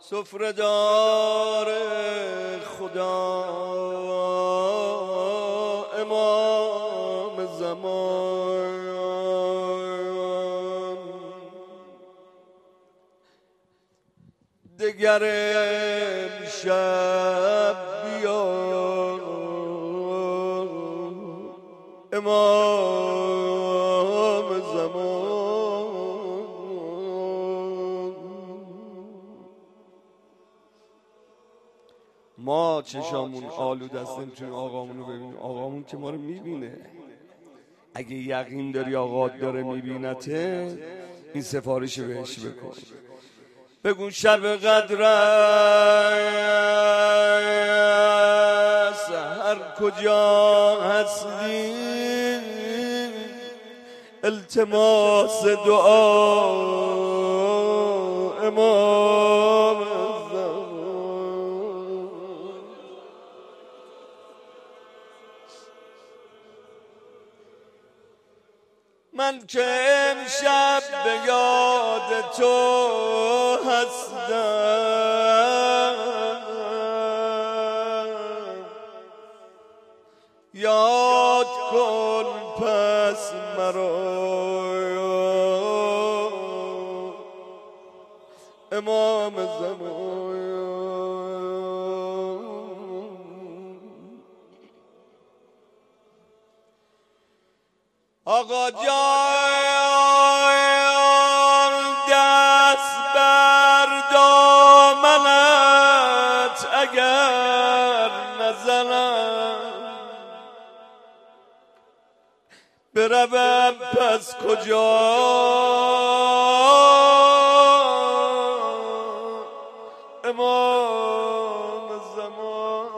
سفره دار خدا امام زمان، دگر امشب بیا امام زمان. ما چشامون آلود است نمیتونیم آقامون رو ببینیم. آقامون که ما رو میبینه. اگه یقین داری آقا داره میبینته، این سفارش بهش بکن، بگو شب قدر است هر کجا هستی، التماس دعا امام زمان. من که امشب به یاد تو هستم، یاد کن پس مرا امام زمان. آقا جان دست بر دامنت اگر نزنم، بروم پس کجا امام زمان.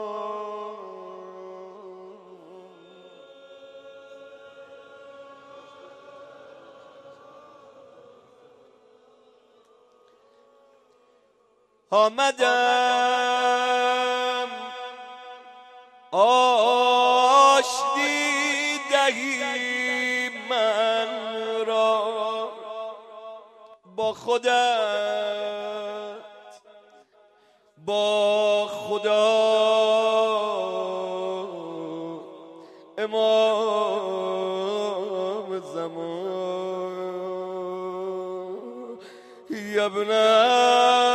آمدم آشتی دهی من را با خودت، با خدا امام زمان. یبنه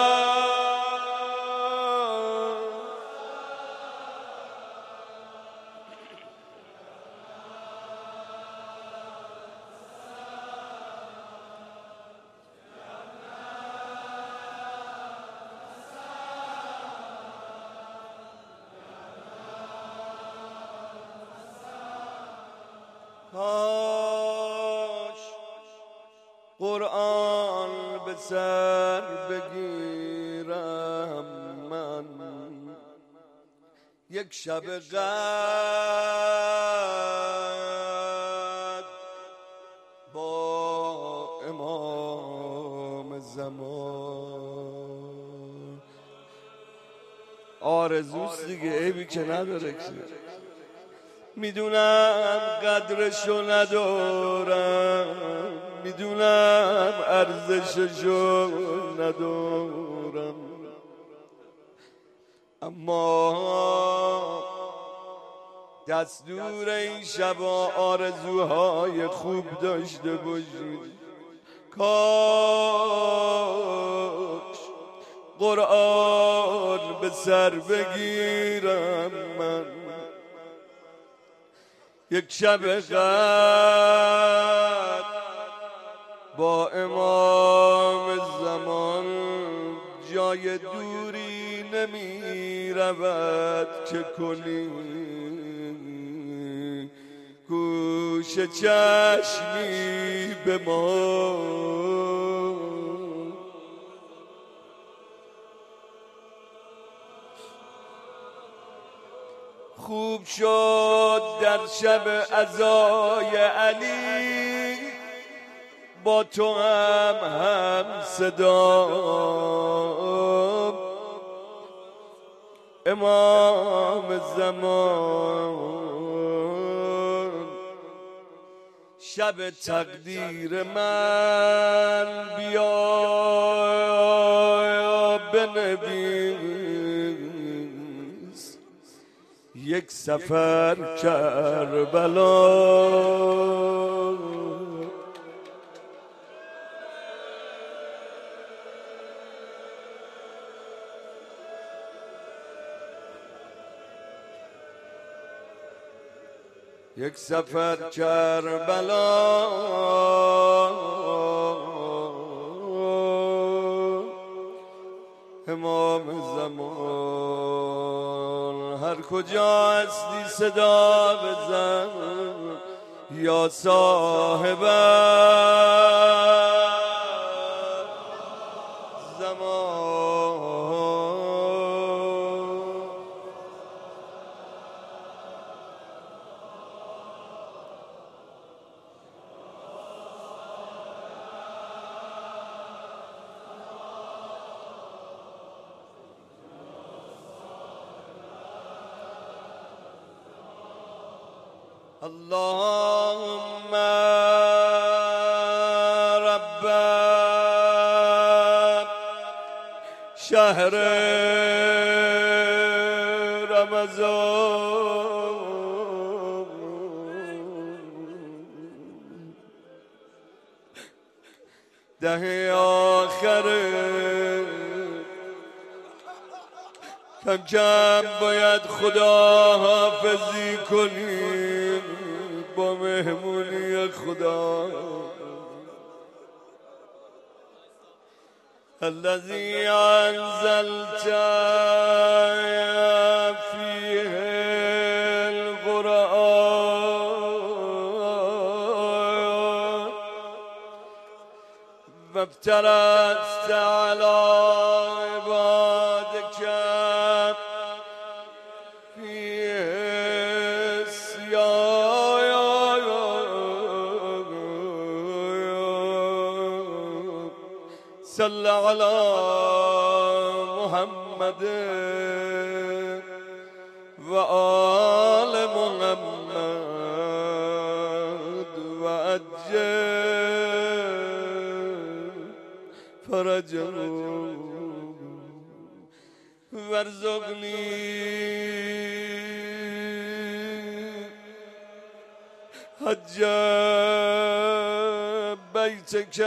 کاش قرآن به سر بگیرم من، یک شب قدر با امام زمان. آرزوست دیگه، عیبی که نداره که. میدونم قدرشو ندارم، میدونم ارزششو ندارم، اما دستور این شبا آرزوهای خوب داشته باشید. کاش قرآن به سر بگیرم من، یک شب قدر با امام زمان. جای دوری نمی رود که کنی گوش چشمی به ما. خوب شد در شب عزای علی با تو هم صدا امام زمان. شب تقدیر من بیا بنویس بنویس یک سفر کربلا. یک سفر کربلا امام زمان، هر کجا هستی صدا بزن یا صاحب زمان. اللهم رب شهر رمضان دهه آخر کم کم باید خدا حافظی کنیم با مهمونی خدا. الذي انزلت فيه القرآن وابترست على عبادك صل على محمد وآل محمد وعجل فرجهم وارزقني حج بيتك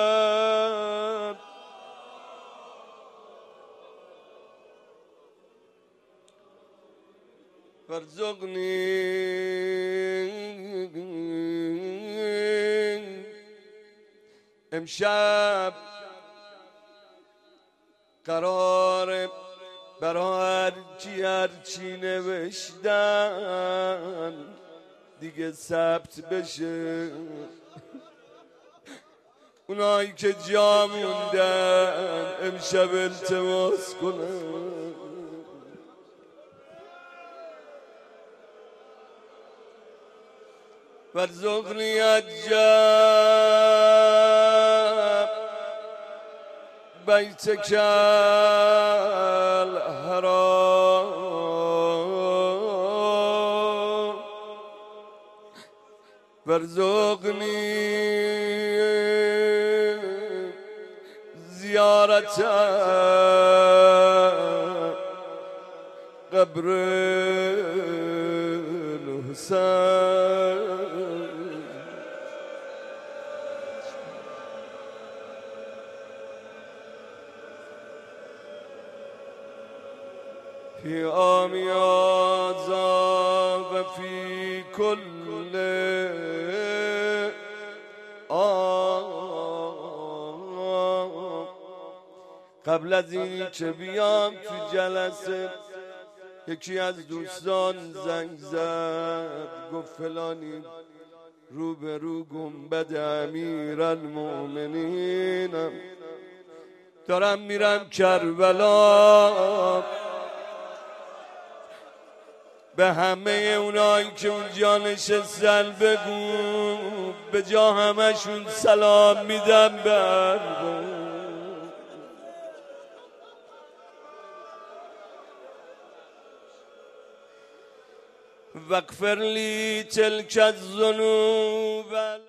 وارزقني امشب قرار برای هرچی نوشتن دیگه ثبت بشه. اونایی که جا موندن امشب التماس کنن. وارزقني الجاب بيتك الحرام وارزقني زيارة قبر الحسين. في آمیازا و فی کل قبل از این که بیام تو جلسه یکی از دوستان زنگ زد گفت فلانی روبرو گنبد امیرالمؤمنینم، دارم میرم کربلا. به همه اونایی که اونجا نشستن بگو به جا همشون سلام میدم برگو. واغفر لی تلک الذنوب